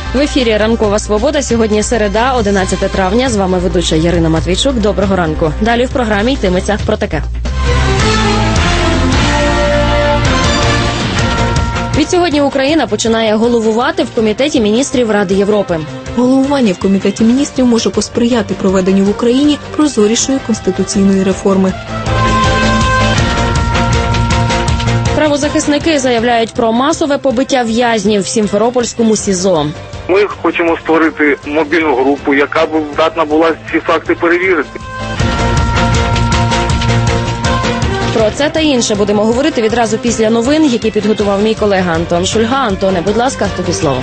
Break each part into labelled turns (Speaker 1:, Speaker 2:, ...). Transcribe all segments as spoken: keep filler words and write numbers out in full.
Speaker 1: В ефірі «Ранкова свобода». Сьогодні середа, одинадцяте травня. З вами ведуча Ярина Матвійчук. Доброго ранку. Далі в програмі йтиметься про таке. Відсьогодні Україна починає головувати в Комітеті міністрів Ради Європи.
Speaker 2: Головування в Комітеті міністрів може посприяти проведенню в Україні прозорішої конституційної реформи.
Speaker 1: Правозахисники заявляють про масове побиття в'язнів в Сімферопольському СІЗО.
Speaker 3: Ми хочемо створити мобільну групу, яка б здатна була ці факти перевірити.
Speaker 1: Про це та інше будемо говорити відразу після новин, які підготував мій колега Антон Шульга. Антоне, будь ласка, тобі слово.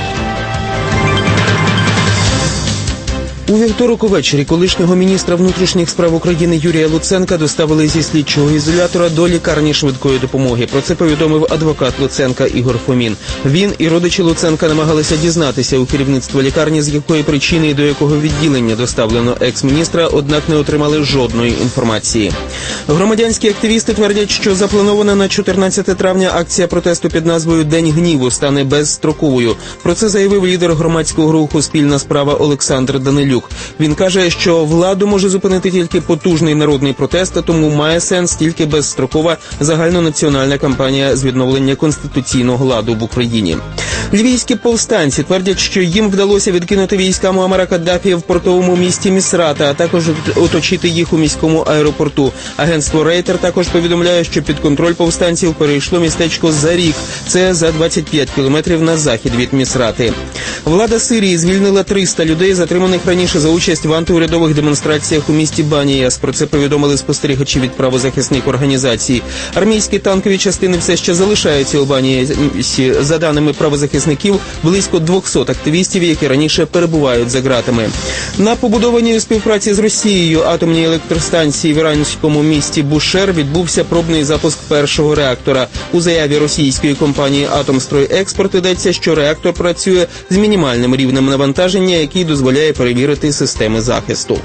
Speaker 4: У вівторок увечері колишнього міністра внутрішніх справ України Юрія Луценка доставили зі слідчого ізолятора до лікарні швидкої допомоги. Про це повідомив адвокат Луценка Ігор Фомін. Він і родичі Луценка намагалися дізнатися у керівництва лікарні, з якої причини і до якого відділення доставлено екс-міністра, однак не отримали жодної інформації. Громадянські активісти твердять, що запланована на чотирнадцяте травня акція протесту під назвою «День гніву» стане безстроковою. Про це заявив лідер громадського руху «Спільна справа» Олександр Данилюк. Він каже, що владу може зупинити тільки потужний народний протест, а тому має сенс тільки безстрокова загальнонаціональна кампанія з відновлення конституційного ладу в Україні. Львівські повстанці твердять, що їм вдалося відкинути війська Муаммара Каддафі в портовому місті Місрата, а також оточити їх у міському аеропорту. Агентство Рейтер також повідомляє, що під контроль повстанців перейшло містечко Зарік. Це за двадцять п'ять кілометрів на захід від Місрати. Влада Сирії звільнила триста людей, затриманих раніше за участь в антиурядових демонстраціях у місті Баніяс. Про це повідомили спостерігачі від правозахисних організацій. Армійські танкові частини все ще залишаються у Баніясі. За даними правозахисників, близько двісті активістів, які раніше перебувають за ґратами. На побудованій у співпраці з Росією атомній електростанції в іранському місті Бушер відбувся пробний запуск першого реактора. У заяві російської компанії «Атомстройекспорт» йдеться, що реактор працює з мінімальним рівнем навантаження, який дозволяє перевірити системи захисту.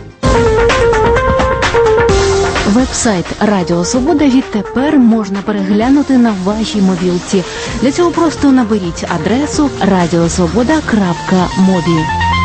Speaker 5: Веб-сайт Радіо Свобода відтепер можна переглянути на вашій мобілці. Для цього просто наберіть адресу радіосвобода крапка мобі.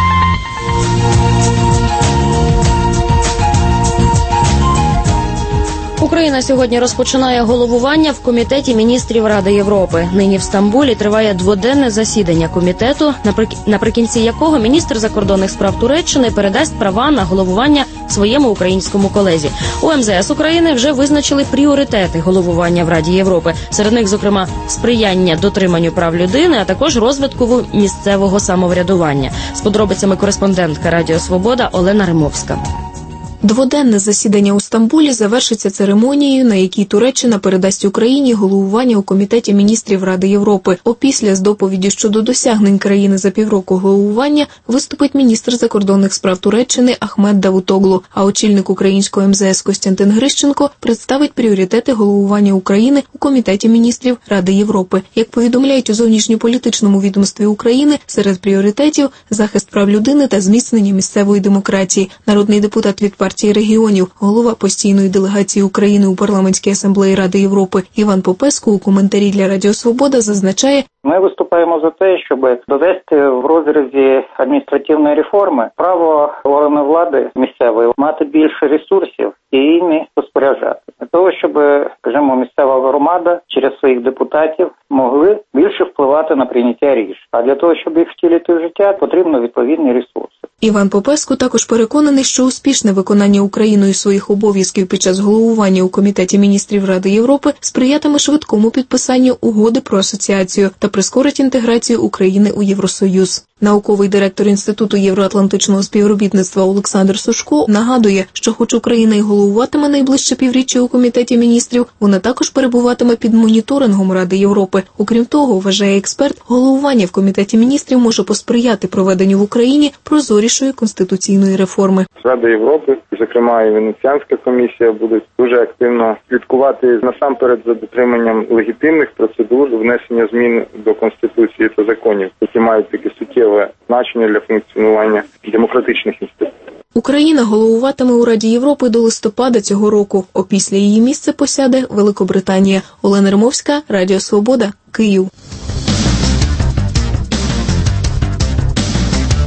Speaker 1: Україна сьогодні розпочинає головування в Комітеті міністрів Ради Європи. Нині в Стамбулі триває дводенне засідання комітету, наприкінці якого міністр закордонних справ Туреччини передасть права на головування своєму українському колезі. У ем зе ес України вже визначили пріоритети головування в Раді Європи. Серед них, зокрема, сприяння дотриманню прав людини, а також розвитку місцевого самоврядування. З подробицями кореспондентка Радіо Свобода Олена Римовська.
Speaker 2: Дводенне засідання у Стамбулі завершиться церемонією, на якій Туреччина передасть Україні головування у Комітеті міністрів Ради Європи. Опісля з доповіді щодо досягнень країни за півроку головування виступить міністр закордонних справ Туреччини Ахмет Давутоглу, а очільник українського ем зе ес Костянтин Грищенко представить пріоритети головування України у Комітеті міністрів Ради Європи. Як повідомляють у зовнішньополітичному відомстві України, серед пріоритетів – захист прав людини та зміцнення місцевої демократії. Народний депутат від партії регіонів, голова постійної делегації України у парламентській асамблеї Ради Європи Іван Попеску у коментарі для Радіо Свобода зазначає:
Speaker 6: ми виступаємо за те, щоб довести в розрізі адміністративної реформи право органу влади місцевої мати більше ресурсів і ними розпоряджати. Для того, щоб, скажімо, місцева громада через своїх депутатів могли більше впливати на прийняття рішень. А для того, щоб їх втілити в життя, потрібно відповідні ресурси.
Speaker 2: Іван Попеску також переконаний, що успішне виконання Україною своїх обов'язків під час головування у Комітеті міністрів Ради Європи сприятиме швидкому підписанню угоди про асоціацію та прискорить інтеграцію України у Євросоюз. Науковий директор Інституту євроатлантичного співробітництва Олександр Сушко нагадує, що хоч Україна й головуватиме найближче півріччя у Комітеті міністрів, вона також перебуватиме під моніторингом Ради Європи. Окрім того, вважає експерт, головування в Комітеті міністрів може посприяти проведенню в Україні прозорішої конституційної реформи.
Speaker 3: Рада Європи, зокрема і Венеціанська комісія, будуть дуже активно слідкувати насамперед за дотриманням легітимних процедур внесення змін до Конституції та законів, які мають таке суттєве значення для функціонування демократичних інститутів.
Speaker 2: Україна головуватиме у Раді Європи до листопада цього року. Опісля її місце посяде Великобританія. Олена Римовська, Радіо Свобода, Київ.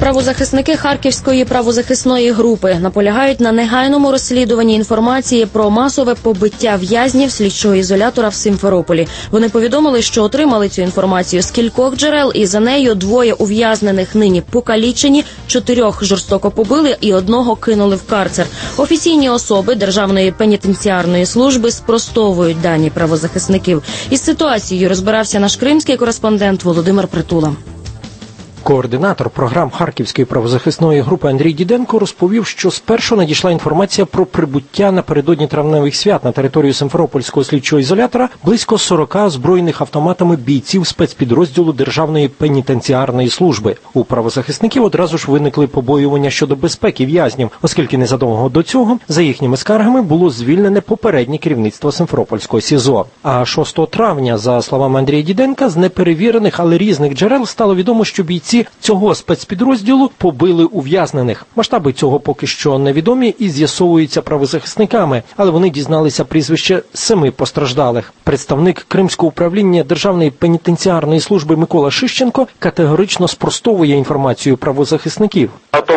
Speaker 1: Правозахисники Харківської правозахисної групи наполягають на негайному розслідуванні інформації про масове побиття в'язнів слідчого ізолятора в Сімферополі. Вони повідомили, що отримали цю інформацію з кількох джерел, і за нею двоє ув'язнених нині покалічені, чотирьох жорстоко побили і одного кинули в карцер. Офіційні особи Державної пенітенціарної служби спростовують дані правозахисників. Із ситуацією розбирався наш кримський кореспондент Володимир Притула.
Speaker 7: Координатор програм Харківської правозахисної групи Андрій Діденко розповів, що спершу надійшла інформація про прибуття напередодні травневих свят на територію Симферопольського слідчого ізолятора близько сорока озброєних автоматами бійців спецпідрозділу Державної пенітенціарної служби. У правозахисників одразу ж виникли побоювання щодо безпеки в'язнів, оскільки незадовго до цього, за їхніми скаргами, було звільнене попереднє керівництво Симферопольського СІЗО. А шостого травня, за словами Андрія Діденка, з неперевірених, але різних джерел стало відомо, що бійці цього спецпідрозділу побили ув'язнених. Масштаби цього поки що невідомі і з'ясовуються правозахисниками, але вони дізналися прізвище семи постраждалих. Представник Кримського управління Державної пенітенціарної служби Микола Шищенко категорично спростовує інформацію правозахисників.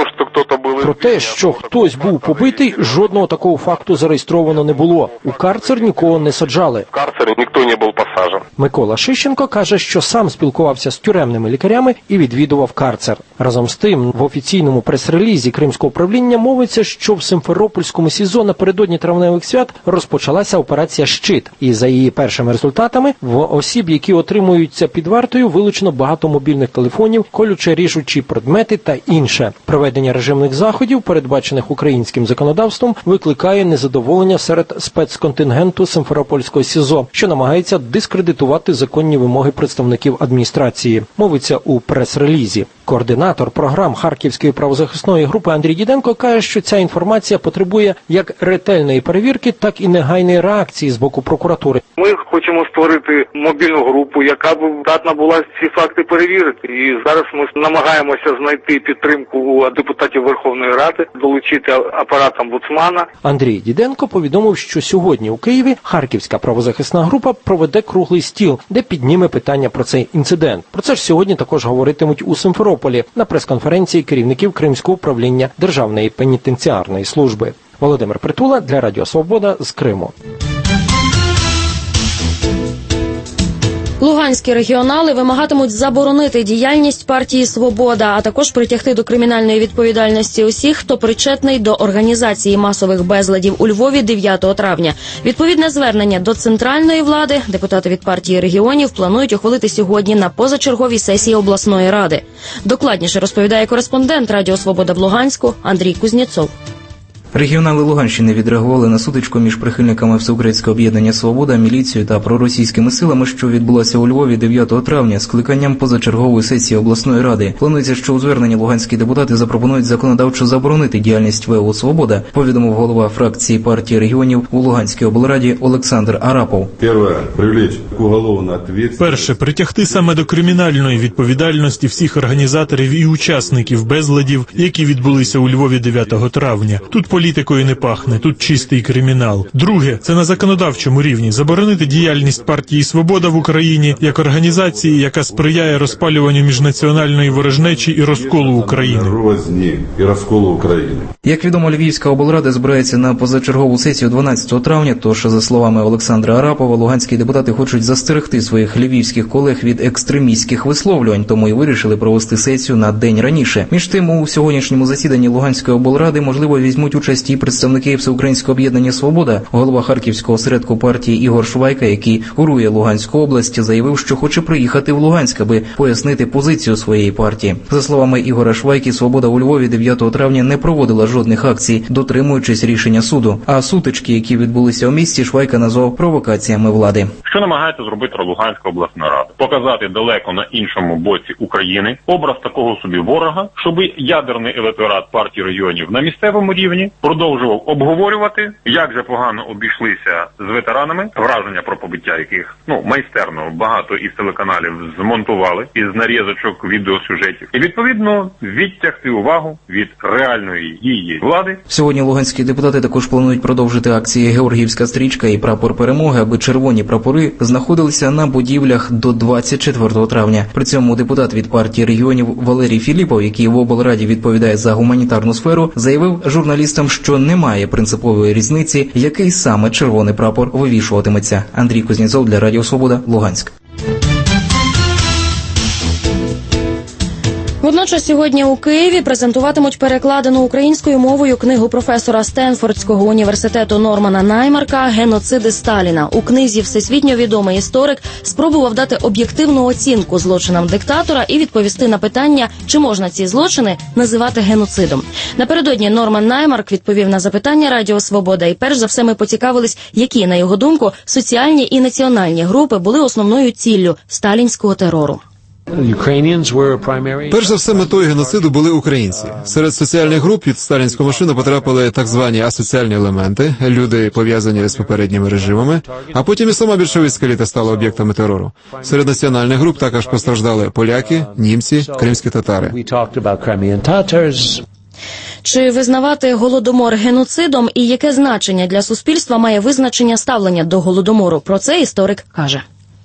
Speaker 7: Про те, що хтось був побитий, жодного такого факту зареєстровано не було. У карцер нікого не саджали.
Speaker 8: В карцері ніхто не був посаджен.
Speaker 7: Микола Шищенко каже, що сам спілкувався з тюремними лікарями і відвідував карцер. Разом з тим, в офіційному прес-релізі Кримського управління мовиться, що в Симферопольському СІЗО напередодні травневих свят розпочалася операція «Щит». І за її першими результатами, в осіб, які отримуються під вартою, вилучено багато мобільних телефонів, колюче-ріжучі предмети та інше. Проведення режимних заходів, передбачених українським законодавством, викликає незадоволення серед спецконтингенту Симферопольського СІЗО, що намагається дискредитувати законні вимоги представників адміністрації. Мовиться у прес-релізі. Координатор програм Харківської правозахисної групи Андрій Діденко каже, що ця інформація потребує як ретельної перевірки, так і негайної реакції з боку прокуратури.
Speaker 8: Ми хочемо створити мобільну групу, яка б здатна була ці факти перевірити. І зараз ми намагаємося знайти підтримку у депутатів Верховної Ради, долучити апарат омбудсмана.
Speaker 7: Андрій Діденко повідомив, що сьогодні у Києві Харківська правозахисна група проведе круглий стіл, де підніме питання про цей інцидент. Про це ж сьогодні також говоритимуть у Симферополі на прес-конференції керівників Кримського управління Державної пенітенціарної служби. Володимир Притула для Радіо Свобода з Криму.
Speaker 1: Луганські регіонали вимагатимуть заборонити діяльність партії «Свобода», а також притягти до кримінальної відповідальності усіх, хто причетний до організації масових безладів у Львові дев'ятого травня. Відповідне звернення до центральної влади депутати від партії регіонів планують ухвалити сьогодні на позачерговій сесії обласної ради. Докладніше розповідає кореспондент Радіо Свобода в Луганську Андрій Кузнєцов.
Speaker 9: Регіонали Луганщини відреагували на сутичку між прихильниками Всеукраїнського об'єднання «Свобода», міліцією та проросійськими силами, що відбулася у Львові дев'ятого травня з скликанням позачергової сесії обласної ради. Планується, що у зверненні луганські депутати запропонують законодавчо заборонити діяльність ВО «Свобода», повідомив голова фракції партії регіонів у Луганській облраді Олександр Арапов.
Speaker 10: Перше, притягти саме до кримінальної відповідальності всіх організаторів і учасників безладів, які відбулися у Львові дев'ятого травня. Тут політикою не пахне, тут чистий кримінал. Друге, це на законодавчому рівні заборонити діяльність партії «Свобода» в Україні як організації, яка сприяє розпалюванню міжнаціональної ворожнечі і розколу України.
Speaker 9: Як відомо, Львівська облрада збирається на позачергову сесію дванадцятого травня, тож, за словами Олександра Арапова, луганські депутати хочуть застерегти своїх львівських колег від екстремістських висловлювань, тому і вирішили провести сесію на день раніше. Між тим, у сьогоднішньому засіданні Луганської облради, можливо, візьмуть участь і представники Всеукраїнського об'єднання «Свобода». Голова Харківського осередку партії Ігор Швайка, який курує Луганську область, заявив, що хоче приїхати в Луганськ, аби пояснити позицію своєї партії. За словами Ігора Швайки, «Свобода» у Львові дев'ятого травня не проводила жодних акцій, дотримуючись рішення суду. А сутички, які відбулися у місті, Швайка назвав провокаціями влади.
Speaker 11: Що намагається зробити Луганська обласна рада? Показати далеко на іншому боці України образ такого собі ворога, щоб ядерний електорат партії регіонів на місцевому рівні продовжував обговорювати, як же погано обійшлися з ветеранами, враження про побиття яких, ну, майстерно багато із телеканалів змонтували із нарізочок відеосюжетів. І, відповідно, відтягти увагу від реальної її влади.
Speaker 9: Сьогодні луганські депутати також планують продовжити акції «Георгіївська стрічка» і «Прапор перемоги», аби червоні прапори знаходилися на будівлях до двадцять четвертого травня. При цьому депутат від партії регіонів Валерій Філіпов, який в облраді відповідає за гуманітарну сферу, заявив журналістам, що немає принципової різниці, який саме червоний прапор вивішуватиметься. Андрій Кузнєцов для Радіо Свобода, Луганськ.
Speaker 1: Водночас сьогодні у Києві презентуватимуть перекладену українською мовою книгу професора Стенфордського університету Нормана Наймарка «Геноциди Сталіна». У книзі всесвітньо відомий історик спробував дати об'єктивну оцінку злочинам диктатора і відповісти на питання, чи можна ці злочини називати геноцидом. Напередодні Норман Наймарк відповів на запитання Радіо Свобода, і перш за все ми поцікавились, які, на його думку, соціальні і національні групи були основною ціллю сталінського терору.
Speaker 12: Перш за все, метою геноциду були українці. Серед соціальних груп під сталінську машину потрапили так звані асоціальні елементи, люди, пов'язані з попередніми режимами, а потім і сама більшовицька еліта стала об'єктами терору. Серед національних груп також постраждали поляки, німці, кримські татари.
Speaker 1: Чи визнавати Голодомор геноцидом і яке значення для суспільства має визначення ставлення до Голодомору? Про це історик каже.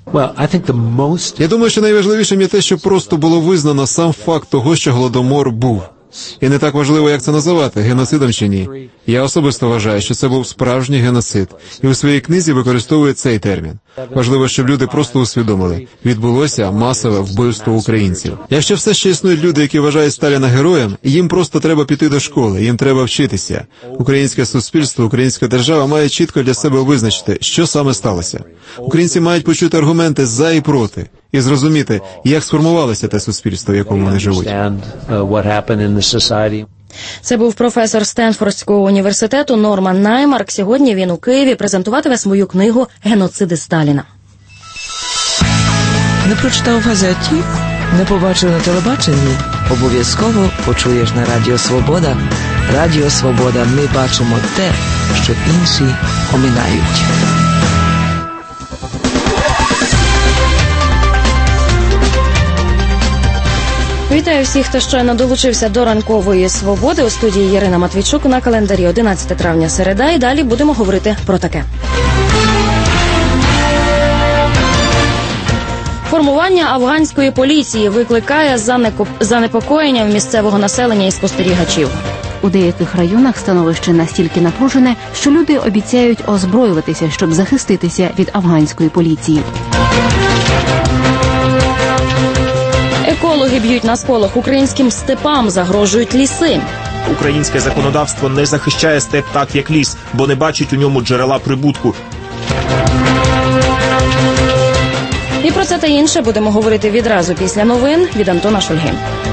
Speaker 12: Я думаю, що найважливішим є те, що просто було визнано сам факт того, що Голодомор був. І не так важливо, як це називати, геноцидом чи ні. Я особисто вважаю, що це був справжній геноцид. І у своїй книзі використовую цей термін. Важливо, щоб люди просто усвідомили. Відбулося масове вбивство українців. Якщо все ще існують люди, які вважають Сталіна героєм, їм просто треба піти до школи, їм треба вчитися. Українське суспільство, українська держава має чітко для себе визначити, що саме сталося. Українці мають почути аргументи «за» і «проти». І зрозуміти, як сформувалося те суспільство, в якому вони живуть.
Speaker 1: Це був професор Стенфордського університету Норман Наймарк. Сьогодні він у Києві презентуватиме свою книгу «Геноциди Сталіна».
Speaker 13: Не прочитав в газеті? Не побачив на телебаченні? Обов'язково почуєш на Радіо Свобода. Радіо Свобода. Ми бачимо те, що інші оминають.
Speaker 1: Вітаю всіх, хто щойно долучився до ранкової свободи. У студії Ірина Матвійчук, на календарі одинадцяте травня, середа. І далі будемо говорити про таке. Формування афганської поліції викликає занепокоєння в місцевого населення і спостерігачів.
Speaker 5: У деяких районах становище настільки напружене, що люди обіцяють озброюватися, щоб захиститися від афганської поліції.
Speaker 1: Екологи б'ють на сполох, українським степам загрожують ліси.
Speaker 14: Українське законодавство не захищає степ так, як ліс, бо не бачить у ньому джерела прибутку.
Speaker 1: І про це та інше будемо говорити відразу після новин від Антона Шульги.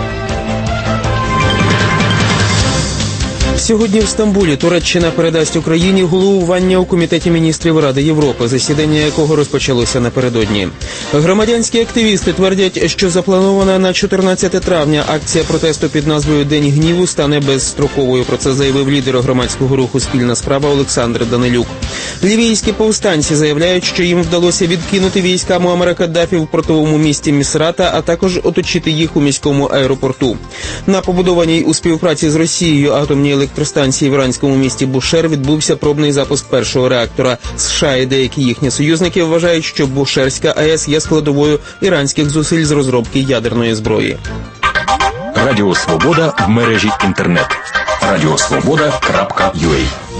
Speaker 4: Сьогодні в Стамбулі Туреччина передасть Україні головування у Комітеті міністрів Ради Європи, засідання якого розпочалося напередодні. Громадянські активісти твердять, що запланована на чотирнадцяте травня акція протесту під назвою «День гніву» стане безстроковою. Про це заявив лідер громадського руху «Спільна справа» Олександр Данилюк. Лівійські повстанці заявляють, що їм вдалося відкинути війська Муаммара Каддафі в портовому місті Місрата, а також оточити їх у міському аеропорту. На побудованій у співпраці з Росією атомній електростанції в іранському місті Бушер відбувся пробний запуск першого реактора. США і деякі їхні союзники вважають, що Бушерська АЕС є складовою іранських зусиль з розробки ядерної зброї.
Speaker 15: Радіо Свобода в мережі інтернет. радіосвобода крапка ю а.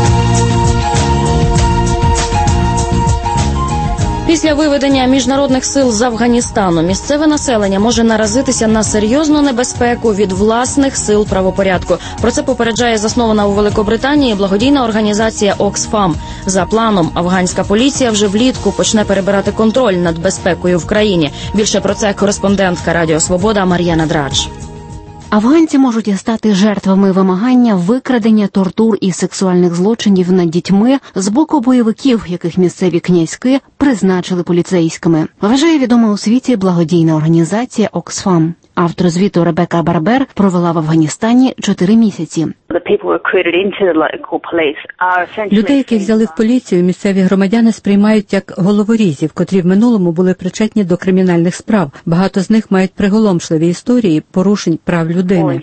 Speaker 1: Після виведення міжнародних сил з Афганістану місцеве населення може наразитися на серйозну небезпеку від власних сил правопорядку. Про це попереджає заснована у Великобританії благодійна організація Оксфам. За планом, афганська поліція вже влітку почне перебирати контроль над безпекою в країні. Більше про це кореспондентка Радіо Свобода Мар'яна Драч.
Speaker 5: Афганці можуть стати жертвами вимагання, викрадення, тортур і сексуальних злочинів над дітьми з боку бойовиків, яких місцеві князьки призначили поліцейськими. Вважає відома у світі благодійна організація Оксфам. Автор звіту Ребека Барбер провела в Афганістані чотири місяці.
Speaker 16: Людей, яких взяли в поліцію, місцеві громадяни сприймають як головорізів, котрі в минулому були причетні до кримінальних справ. Багато з них мають приголомшливі історії порушень прав людини.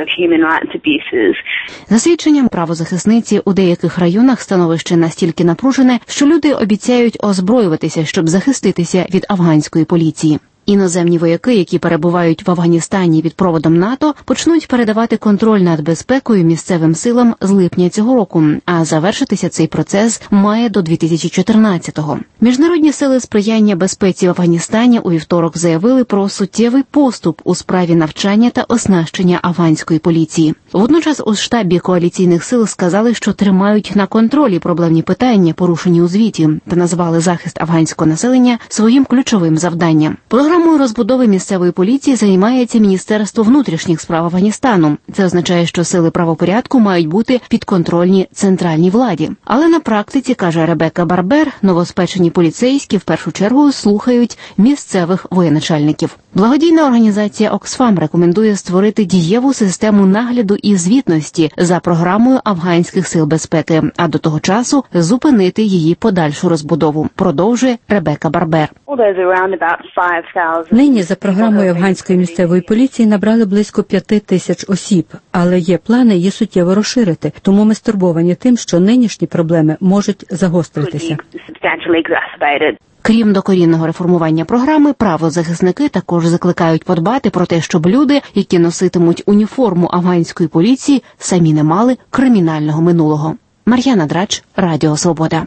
Speaker 5: За свідченням правозахисниці, у деяких районах становище настільки напружене, що люди обіцяють озброюватися, щоб захиститися від афганської поліції. Іноземні вояки, які перебувають в Афганістані під проводом НАТО, почнуть передавати контроль над безпекою місцевим силам з липня цього року, а завершитися цей процес має до дві тисячі чотирнадцятого. Міжнародні сили сприяння безпеці в Афганістані у вівторок заявили про суттєвий поступ у справі навчання та оснащення афганської поліції. Водночас у штабі коаліційних сил сказали, що тримають на контролі проблемні питання, порушені у звіті, та назвали захист афганського населення своїм ключовим завданням. Програмою розбудови місцевої поліції займається Міністерство внутрішніх справ Афганістану. Це означає, що сили правопорядку мають бути підконтрольні центральній владі. Але на практиці, каже Ребека Барбер, новоспечені поліцейські в першу чергу слухають місцевих воєначальників. Благодійна організація Оксфам рекомендує створити дієву систему нагляду і звітності за програмою афганських сил безпеки, а до того часу зупинити її подальшу розбудову, продовжує Ребека Барбер.
Speaker 16: Нині за програмою афганської місцевої поліції набрали близько п'яти тисяч осіб, але є плани її суттєво розширити, тому ми стурбовані тим, що нинішні проблеми можуть загостритися.
Speaker 5: Крім докорінного реформування програми, правозахисники також закликають подбати про те, щоб люди, які носитимуть уніформу афганської поліції, самі не мали кримінального минулого. Мар'яна Драч, Радіо Свобода.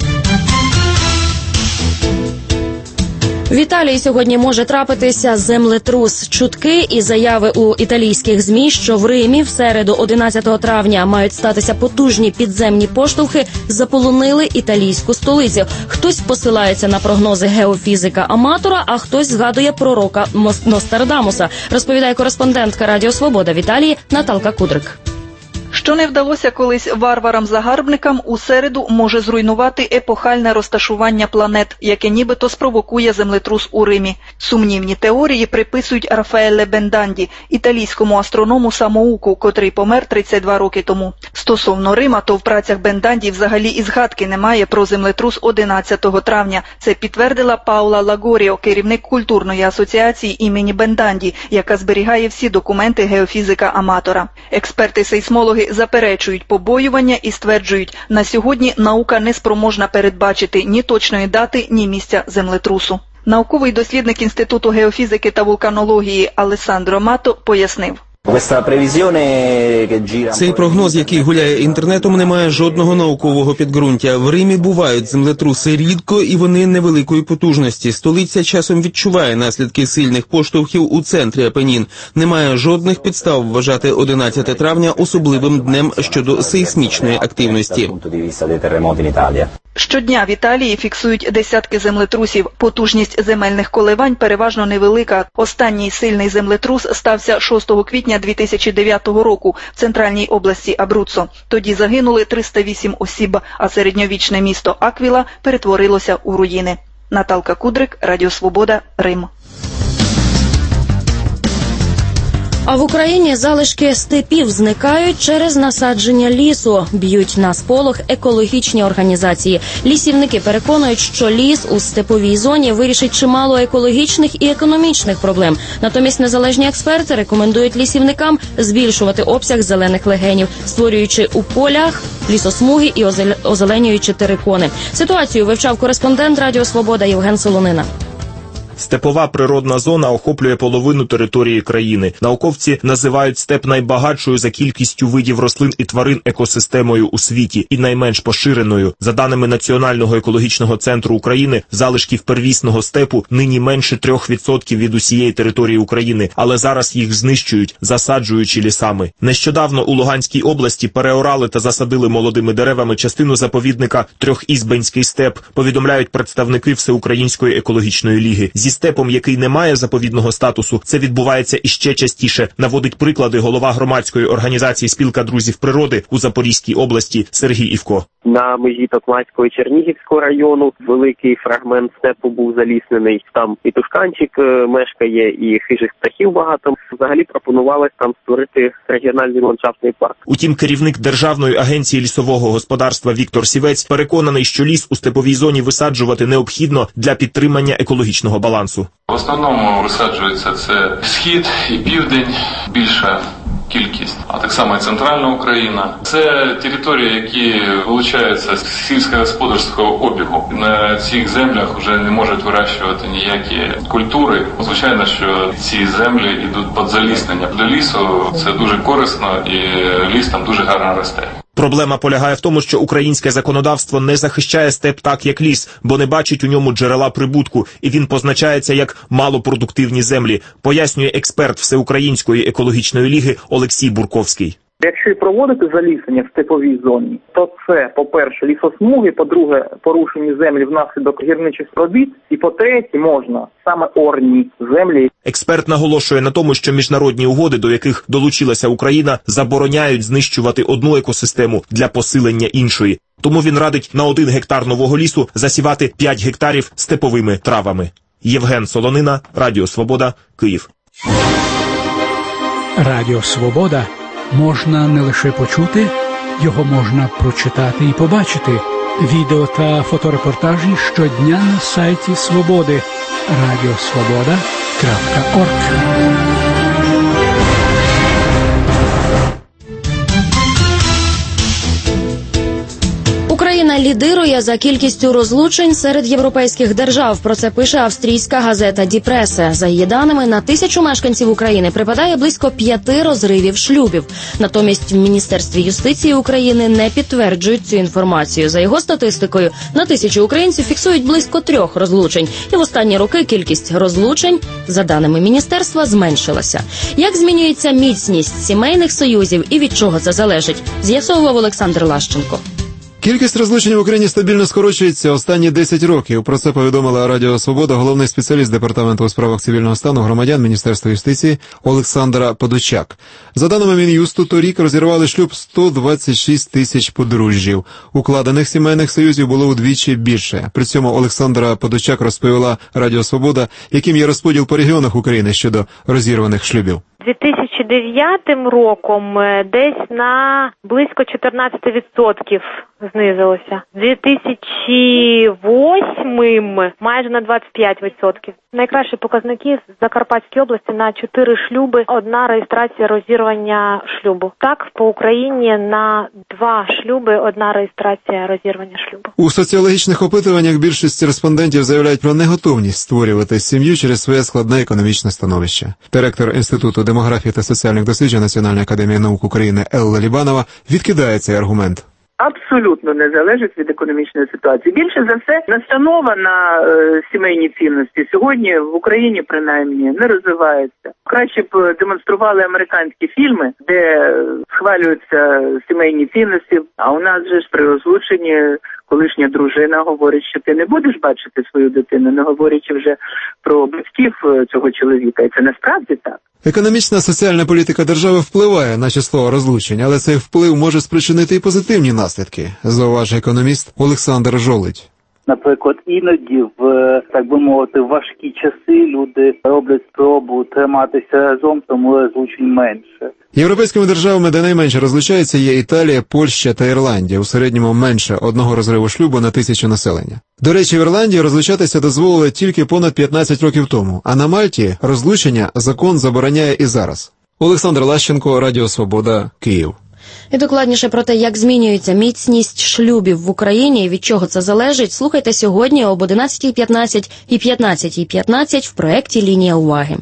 Speaker 1: В Італії сьогодні може трапитися землетрус. Чутки і заяви у італійських ЗМІ, що в Римі в середу одинадцятого травня мають статися потужні підземні поштовхи, заполонили італійську столицю. Хтось посилається на прогнози геофізика-аматора, а хтось згадує пророка Нострадамуса, розповідає кореспондентка Радіо Свобода в Італії Наталка Кудрик.
Speaker 17: Що не вдалося колись варварам-загарбникам, у середу може зруйнувати епохальне розташування планет, яке нібито спровокує землетрус у Римі. Сумнівні теорії приписують Рафаелле Бенданді, італійському астроному-самоуку, котрий помер тридцять два роки тому. Стосовно Рима, то в працях Бенданді взагалі і згадки немає про землетрус одинадцятого травня. Це підтвердила Паула Лагоріо, керівник культурної асоціації імені Бенданді, яка зберігає всі документи геофізика-аматора. Експерти-сейсмологи заперечують побоювання і стверджують, на сьогодні наука не спроможна передбачити ні точної дати, ні місця землетрусу. Науковий дослідник Інституту геофізики та вулканології Алессандро Мато пояснив.
Speaker 4: Цей прогноз, який гуляє інтернетом, не має жодного наукового підґрунтя. В Римі бувають землетруси рідко і вони невеликої потужності. Столиця часом відчуває наслідки сильних поштовхів у центрі Апенін. Немає жодних підстав вважати одинадцяте травня особливим днем щодо сейсмічної активності.
Speaker 17: Щодня в Італії фіксують десятки землетрусів. Потужність земельних коливань переважно невелика. Останній сильний землетрус стався шостого квітня дві тисячі дев'ятого року в центральній області Абруццо. Тоді загинули триста вісім осіб, а середньовічне місто Аквіла перетворилося у руїни. Наталка Кудрик, Радіо Свобода, Рим.
Speaker 1: А в Україні залишки степів зникають через насадження лісу. Б'ють на сполох екологічні організації. Лісівники переконують, що ліс у степовій зоні вирішить чимало екологічних і економічних проблем. Натомість незалежні експерти рекомендують лісівникам збільшувати обсяг зелених легенів, створюючи у полях лісосмуги і озеленюючи терикони. Ситуацію вивчав кореспондент Радіо Свобода Євген Солонина.
Speaker 14: Степова природна зона охоплює половину території країни. Науковці називають степ найбагатшою за кількістю видів рослин і тварин екосистемою у світі і найменш поширеною. За даними Національного екологічного центру України, залишків первісного степу нині менше трьох відсотків від усієї території України, але зараз їх знищують, засаджуючи лісами. Нещодавно у Луганській області переорали та засадили молодими деревами частину заповідника Трьохізбенський степ, повідомляють представники Всеукраїнської екологічної ліги. Зі Зі степом, який не має заповідного статусу, це відбувається іще частіше, наводить приклади голова громадської організації «Спілка друзів природи» у Запорізькій області Сергій Івко.
Speaker 18: На межі Токмацького і Чернігівського району великий фрагмент степу був заліснений. Там і тушканчик мешкає, і хижих птахів багато. Взагалі пропонувалось там створити регіональний ландшафтний парк.
Speaker 14: Утім, керівник Державної агенції лісового господарства Віктор Сівець переконаний, що ліс у степовій зоні висаджувати необхідно для підтримання екологічного балансу.
Speaker 19: В основному висаджується це схід і південь, більша кількість, а так само і центральна Україна. Це території, які вилучаються з сільськогосподарського обігу. На цих землях вже не можуть вирощувати ніякі культури. Звичайно, що ці землі йдуть під заліснення. Для лісу це дуже корисно і ліс там дуже гарно росте.
Speaker 14: Проблема полягає в тому, що українське законодавство не захищає степ так, як ліс, бо не бачить у ньому джерела прибутку, і він позначається як малопродуктивні землі, пояснює експерт Всеукраїнської екологічної ліги Олексій Бурковський.
Speaker 20: Якщо проводити заліснення в степовій зоні, то це, по-перше, лісосмуги, по-друге, порушені землі внаслідок гірничих робіт, і по-третє, можна саме орні землі.
Speaker 14: Експерт наголошує на тому, що міжнародні угоди, до яких долучилася Україна, забороняють знищувати одну екосистему для посилення іншої. Тому він радить на один гектар нового лісу засівати п'ять гектарів степовими травами. Євген Солонина, Радіо Свобода, Київ.
Speaker 21: Радіо Свобода можна не лише почути, його можна прочитати і побачити. Відео та фоторепортажі щодня на сайті Свободи радіосвобода крапка орг.
Speaker 1: Україна лідирує за кількістю розлучень серед європейських держав. Про це пише австрійська газета «Die Presse». За її даними, на тисячу мешканців України припадає близько п'яти розривів шлюбів. Натомість в Міністерстві юстиції України не підтверджують цю інформацію. За його статистикою, на тисячу українців фіксують близько трьох розлучень. І в останні роки кількість розлучень, за даними міністерства, зменшилася. Як змінюється міцність сімейних союзів і від чого це залежить, з'ясовував Олександр Лащенко.
Speaker 12: Кількість розлучень в Україні стабільно скорочується останні десять років. Про це повідомила Радіо Свобода головний спеціаліст Департаменту у справах цивільного стану громадян Міністерства юстиції Олександра Подучак. За даними Мін'юсту, торік розірвали шлюб сто двадцять шість тисяч подружжів. Укладених сімейних союзів було удвічі більше. При цьому Олександра Подучак розповіла Радіо Свобода, яким є розподіл по регіонах України щодо розірваних шлюбів.
Speaker 22: дві тисячі дев'ятим роком десь на близько чотирнадцять відсотків знизилося. дві тисячі восьмим майже на двадцять п'ять відсотків. Найкращі показники в Закарпатській області на чотири шлюби, одна реєстрація розірвання шлюбу. Так, по Україні на два шлюби, одна реєстрація розірвання шлюбу.
Speaker 12: У соціологічних опитуваннях більшість респондентів заявляють про неготовність створювати сім'ю через своє складне економічне становище. Директор Інституту демографії та соціальних досліджень Національної академії наук України Елла Лібанова відкидає цей аргумент.
Speaker 20: Абсолютно не залежить від економічної ситуації. Більше за все, настанова на е, сімейні цінності сьогодні в Україні, принаймні, не розвивається. Краще б демонстрували американські фільми, де схвалюються сімейні цінності, а у нас же ж при розлученні колишня дружина говорить, що ти не будеш бачити свою дитину, не говорячи вже про батьків цього чоловіка. І це насправді так.
Speaker 12: Економічна соціальна політика держави впливає на число розлучень, але цей вплив може спричинити і позитивні наслідки, зауважує економіст Олександр Жолудь.
Speaker 23: Наприклад, іноді в, так би мовити, важкі часи люди роблять спробу триматися разом, тому розлучень менше.
Speaker 12: Європейськими державами, де найменше розлучаються, є Італія, Польща та Ірландія. У середньому менше одного розриву шлюбу на тисячу населення. До речі, в Ірландії розлучатися дозволили тільки понад п'ятнадцять років тому, а на Мальті розлучення закон забороняє і зараз. Олександр Лащенко, Радіо Свобода, Київ.
Speaker 1: І докладніше про те, як змінюється міцність шлюбів в Україні і від чого це залежить, слухайте сьогодні об одинадцятій п'ятнадцять і п'ятнадцятій п'ятнадцять в проєкті «Лінія уваги».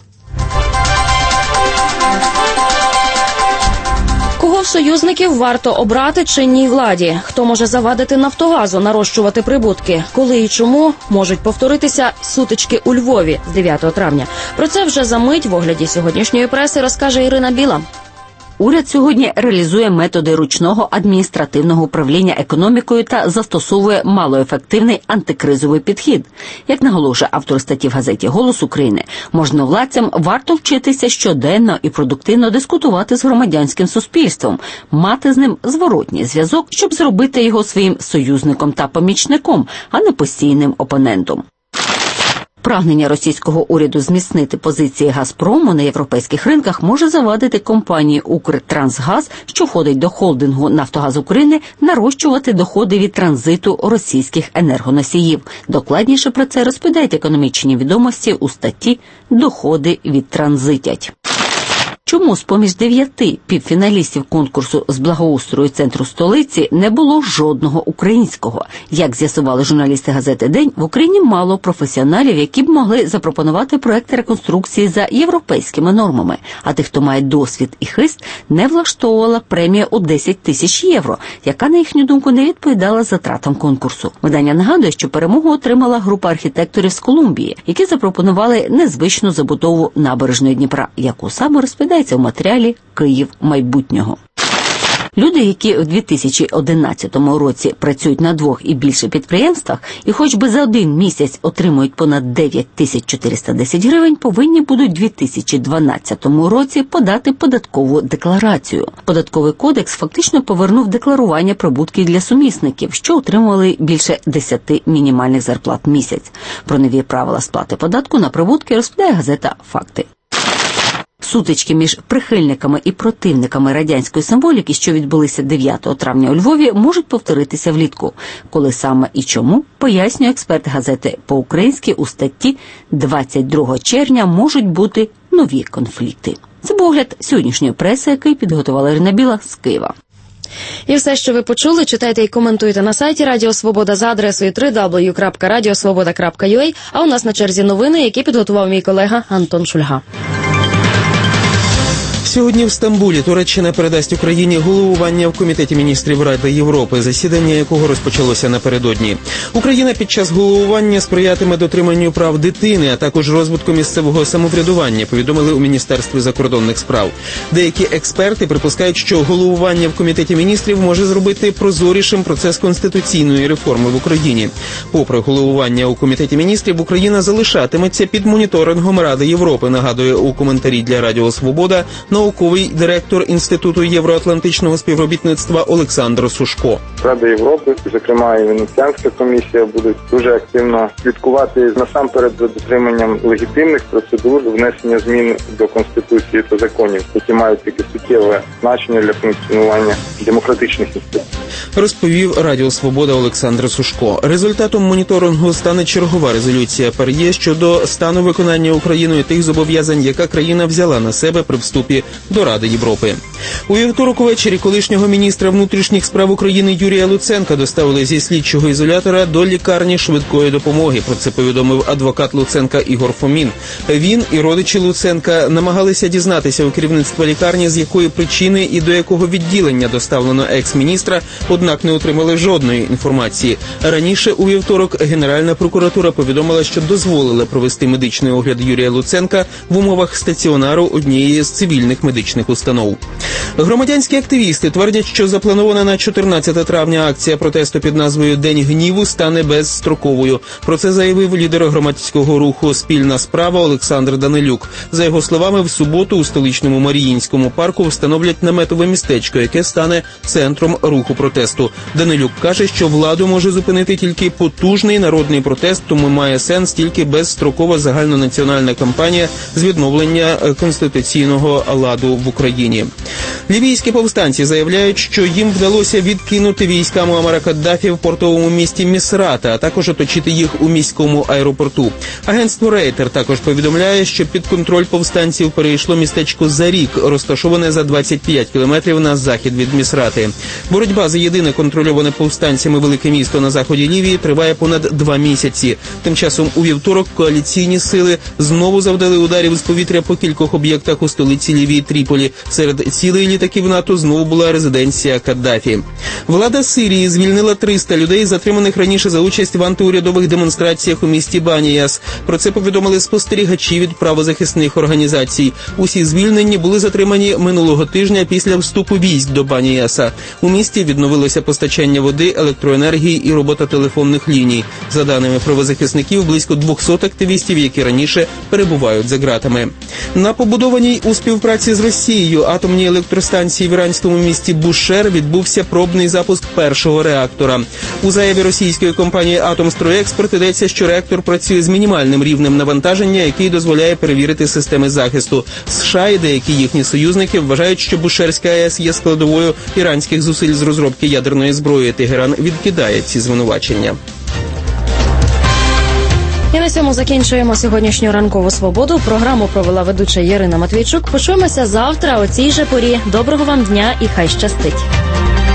Speaker 1: Кого в союзників варто обрати чинній владі? Хто може завадити «Нафтогазу» нарощувати прибутки? Коли і чому можуть повторитися сутички у Львові з дев'ятого травня? Про це вже за мить в огляді сьогоднішньої преси розкаже Ірина Біла.
Speaker 2: Уряд сьогодні реалізує методи ручного адміністративного управління економікою та застосовує малоефективний антикризовий підхід. Як наголошує автор статті в газеті «Голос України», можновладцям варто вчитися щоденно і продуктивно дискутувати з громадянським суспільством, мати з ним зворотній зв'язок, щоб зробити його своїм союзником та помічником, а не постійним опонентом. Прагнення російського уряду зміцнити позиції «Газпрому» на європейських ринках може завадити компанії «Укртрансгаз», що входить до холдингу «Нафтогаз України», нарощувати доходи від транзиту російських енергоносіїв. Докладніше про це розповідають економічні відомості у статті «Доходи відтранзитять». Чому з-поміж дев'яти півфіналістів конкурсу з благоустрою центру столиці не було жодного українського? Як з'ясували журналісти газети «День», в Україні мало професіоналів, які б могли запропонувати проекти реконструкції за європейськими нормами. А тих, хто має досвід і хист, не влаштовувала премія у десять тисяч євро, яка, на їхню думку, не відповідала затратам конкурсу. Видання нагадує, що перемогу отримала група архітекторів з Колумбії, які запропонували незвичну забудову набережної Дніпра, яку саме розповідає у матеріалі «Київ майбутнього». Люди, які в дві тисячі одинадцятому році працюють на двох і більше підприємствах і хоч би за один місяць отримують понад дев'ять тисяч чотириста десять гривень, повинні будуть у дві тисячі дванадцятому році подати податкову декларацію. Податковий кодекс фактично повернув декларування прибутків для сумісників, що отримували більше десяти мінімальних зарплат в місяць. Про нові правила сплати податку на прибутки розповідає газета «Факти». Сутички між прихильниками і противниками радянської символіки, що відбулися дев'ятого травня у Львові, можуть повторитися влітку. Коли саме і чому, пояснює експерт газети «По-українськи» у статті «двадцять другого червня можуть бути нові конфлікти». Це погляд сьогоднішньої преси, який підготувала Ірина Біла з Києва.
Speaker 1: І все, що ви почули, читайте і коментуйте на сайті Радіо Свобода за адресою дабл ю дабл ю дабл ю крапка радіосвобода крапка ю а, а у нас на черзі новини, які підготував мій колега Антон Шульга.
Speaker 4: Сьогодні в Стамбулі Туреччина передасть Україні головування в Комітеті міністрів Ради Європи, засідання якого розпочалося напередодні. Україна під час головування сприятиме дотриманню прав дитини, а також розвитку місцевого самоврядування, повідомили у Міністерстві закордонних справ. Деякі експерти припускають, що головування в Комітеті міністрів може зробити прозорішим процес конституційної реформи в Україні. Попри головування у Комітеті міністрів, Україна залишатиметься під моніторингом Ради Європи, нагадує у коментарі для Радіо Свобода науковий директор Інституту євроатлантичного співробітництва Олександр Сушко.
Speaker 3: Рада Європи, зокрема і Венеціанська комісія, будуть дуже активно слідкувати насамперед за дотриманням легітимних процедур внесення змін до Конституції та законів, які мають таке суттєве значення для функціонування демократичних інститутів.
Speaker 4: Розповів Радіо Свобода Олександр Сушко. Результатом моніторингу стане чергова резолюція ПАРЄ щодо стану виконання Україною тих зобов'язань, яка країна взяла на себе при вступі до Ради Європи. У вівторок увечері колишнього міністра внутрішніх справ України Юрія Луценка доставили зі слідчого ізолятора до лікарні швидкої допомоги. Про це повідомив адвокат Луценка Ігор Фомін. Він і родичі Луценка намагалися дізнатися у керівництва лікарні, з якої причини і до якого відділення доставлено екс-міністра, однак не отримали жодної інформації. Раніше у вівторок Генеральна прокуратура повідомила, що дозволила провести медичний огляд Юрія Луценка в умовах стаціонару однієї з цивільних медичних установ. Громадянські активісти твердять, що запланована на чотирнадцяте травня акція протесту під назвою «День гніву» стане безстроковою. Про це заявив лідер громадського руху «Спільна справа» Олександр Данилюк. За його словами, в суботу у столичному Маріїнському парку встановлять наметове містечко, яке стане центром руху протесту. Данилюк каже, що владу може зупинити тільки потужний народний протест, тому має сенс тільки безстрокова загальнонаціональна кампанія з відновлення конституційного ладу в Україні. Лівійські повстанці заявляють, що їм вдалося відкинути війська Муаммара Каддафі в портовому місті Місрата, а також оточити їх у міському аеропорту. Агентство Рейтер також повідомляє, що під контроль повстанців перейшло містечко Зарік, розташоване за двадцять п'ять кілометрів на захід від Місрати. Боротьба за єдине контрольоване повстанцями велике місто на заході Лівії триває понад два місяці. Тим часом у вівторок коаліційні сили знову завдали ударів з повітря по кількох об'єктах у столиці Лівії Тріполі. Серед цілей літаків НАТО знову була резиденція Каддафі. Влада Сирії звільнила триста людей, затриманих раніше за участь в антиурядових демонстраціях у місті Баніяс. Про це повідомили спостерігачі від правозахисних організацій. Усі звільнені були затримані минулого тижня після вступу військ до Баніяса. У місті відновилося постачання води, електроенергії і робота телефонних ліній. За даними правозахисників, близько двісті активістів, які раніше перебувають за ґратами. На побудованій у співпраці з Росією атомній електростанції в іранському місті Бушер відбувся пробний запуск першого реактора. У заяві російської компанії «Атомстройекспорт» йдеться, що реактор працює з мінімальним рівнем навантаження, який дозволяє перевірити системи захисту. США і деякі їхні союзники вважають, що Бушерська АЕС є складовою іранських зусиль з розробки ядерної зброї. Тегеран відкидає ці звинувачення.
Speaker 1: І на цьому закінчуємо сьогоднішню ранкову свободу. Програму провела ведуча Ярина Матвійчук. Почуємося завтра о цій же порі. Доброго вам дня і хай щастить.